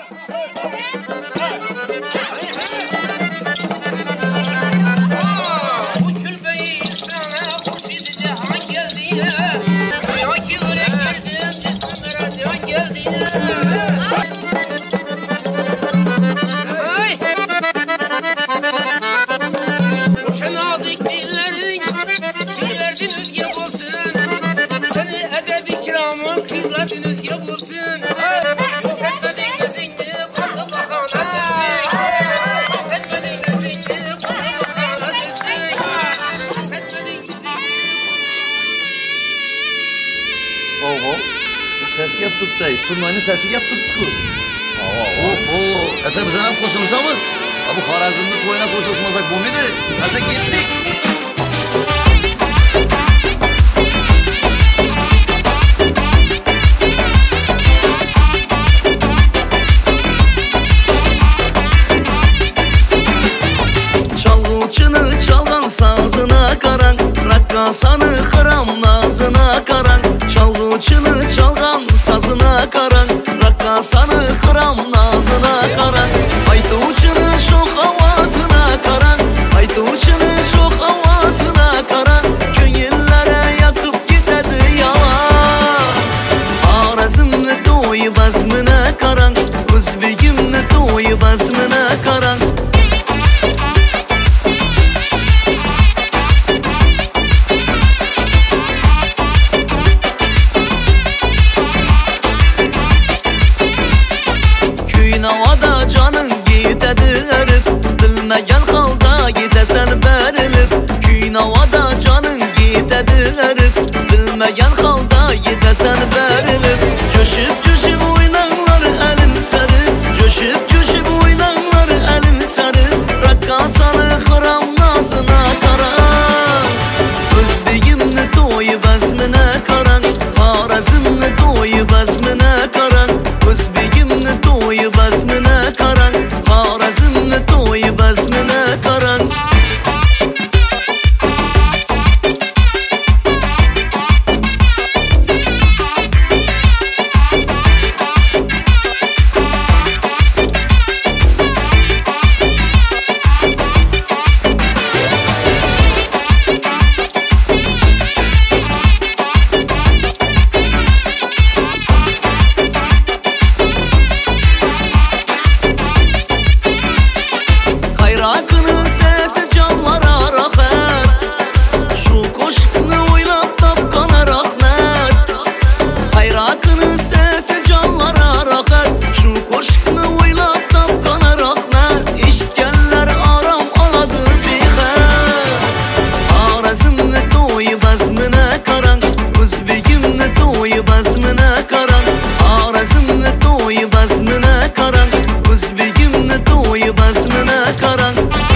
Sesi gap turibdi, Surmayning sesi gap turibdi-ku. Asa biz ham qo'shilishamiz. Bu Xorazmni to'yina qo'shilmasak bo'lmaydi. Asa ketdik. Çalgıçını çalgan sazına karan, rakkasanı kıram nazına karan. Çalgıçını çalgan sazına karan, rakkasanı kıram nazına karan. Aytuçını şok avazına karan, aytuçını şok avazına karan. Köngüllere yakıp gitedi yalan. Xorazmni to'yi bazmine karan, O'zbegimni to'yi bazmine karan. Havada canın gitedi erip, bilmegen halda gidesen berilip. Gün havada canın gitedi erip, bilmegen halda gidesen berilip. Coşup coşup oynanlar elin sarıp, coşup coşup oynanlar elin sarıp. Rakkasanı kıram nazına karan, O'zbegimni to'yi bazmine karan. Xorazmni to'yi bazmine karan, O'zbegimni to'yi bazmine karan. Xorazmni to'yi bazmine karan. Kayrakının sesi canlara rahmet, şu koşkunu oynat tapkana rahmet. Kayrakının sesi canlara rahmet, şu koşkunu oynat tapkana rahmet. İşitkenler aram aladı bixet. Xorazmni to'yi bazmine karan, O'zbegimni to'yi bazmine karan. Xorazmni to'yi bazmine karan, O'zbegimni to'yi bazmine karan.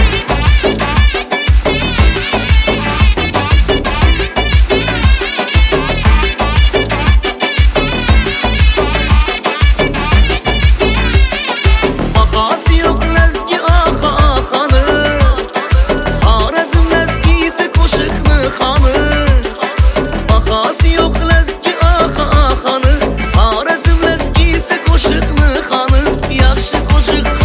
Bakası yok lezgi axa axanı, Xorazm lezgisi koşukni xanı. Bakası yok lezgi axa axanı, Xorazm lezgisi koşukni xanı. Yaxshi koşuk